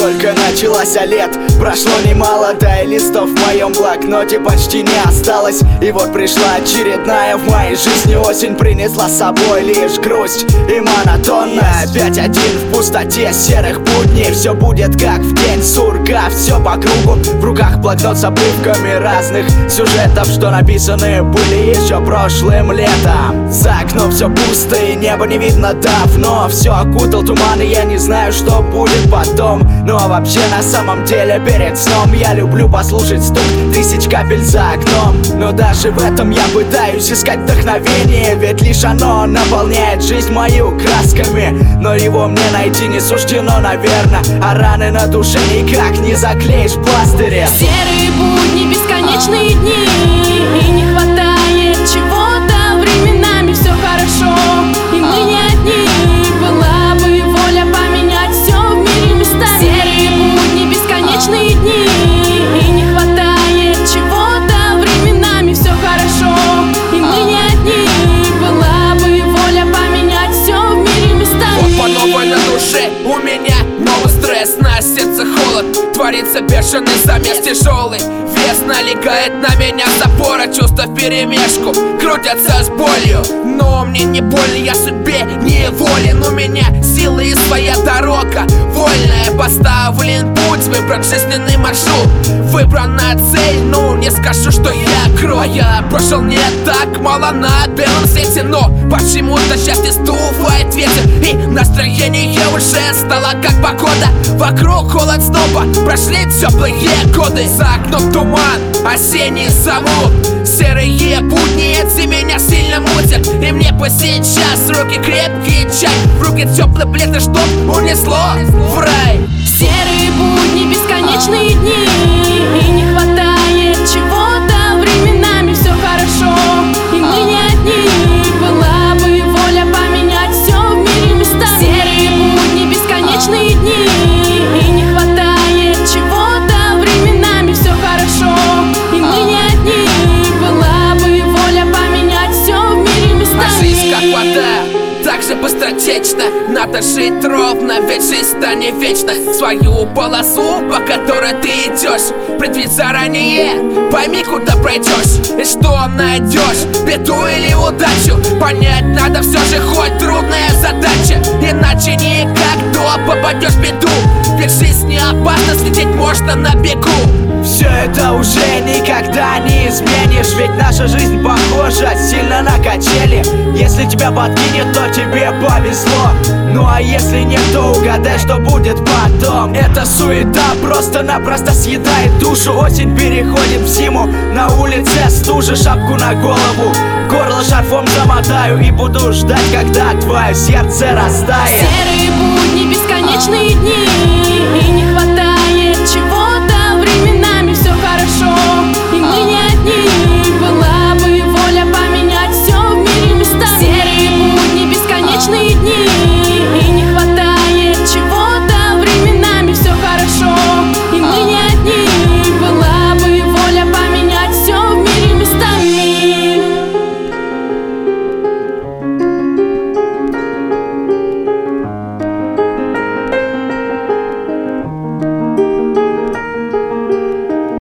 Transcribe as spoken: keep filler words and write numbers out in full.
только началась, а лет прошло немало, да и листов в моем блокноте почти не осталось. И вот пришла очередная в моей жизни осень, принесла с собой лишь грусть и монотонность. Опять один в пустоте серых будней, все будет как в день сурка, все по кругу. В руках блокнот с обрывками разных сюжетов, что написаны были еще прошлым летом. За окном все пусто и небо не видно давно, все окутал туман и я не знаю, что будет потом. Но вообще на самом деле перед сном я люблю послушать стук тысяч капель за окном. Но даже в этом я пытаюсь искать вдохновение, ведь лишь оно наполняет жизнь мою красками. Но его мне найти не суждено, наверное, а раны на душе никак не заклеишь пластырем. Серые будни, бесконечные дни, и не хватает чего-то, временами все хорошо, и мы не одни. Была бы воля поменять все в мире местами. Серые будни, бесконечные дни, и не хватает чего-то, временами все хорошо, и мы не одни. Была бы воля поменять все в мире местами. Вот по новой на душе у меня новый стресс, на сердце холод, творится бешеный замес тяжелый. Вес налегает на меня запора, чувства вперемешку крутятся с болью. Но мне не больно, я судьбе не волен. У меня силы и своя дорога вольная, поставлен путь, выбран жизненный маршрут, выбрана цель, ну не скажу, что я крут. А я прошел не так мало на белом свете, но почему-то счастье сдувает ветер, и настроение уже стало как погода. Вокруг холод снова, прошли теплые годы. За окном туман, осенний замут, серые будни эти меня сильно мутят. И мне по сейчас руки крепкий чай, в руки теплый плед, и что унесло в рай. Серые будни, бесконечные дни, и не хватает чего-то, временами все хорошо, и мы не одни. Была бы воля поменять все в мире местами. Серые будни, бесконечные дни, и не хватает чего-то, временами все хорошо, и мы не одни. Была бы воля поменять все в мире местами. А жизнь как вода, так же быстротечно, надо жить ровно, ведь жизнь-то не вечна. Свою полосу, по которой ты идешь, предвидь заранее, пойми, куда пройдешь и что найдешь, беду или удачу. Понять надо все же, хоть трудная задача, иначе никак то попадешь в беду. Ведь жизнь не опасна, слететь можно на бегу. Все это уже никогда не изменишь, ведь наша жизнь похожа сильно на качели. Если тебя подкинет, то тебе повезло, ну а если нет, то угадай, что будет потом. Эта суета просто-напросто съедает душу. Осень переходит в зиму, на улице стужа, шапку на голову, горло шарфом замотаю и буду ждать, когда твое сердце растает. Серые будни, бесконечные дни, и не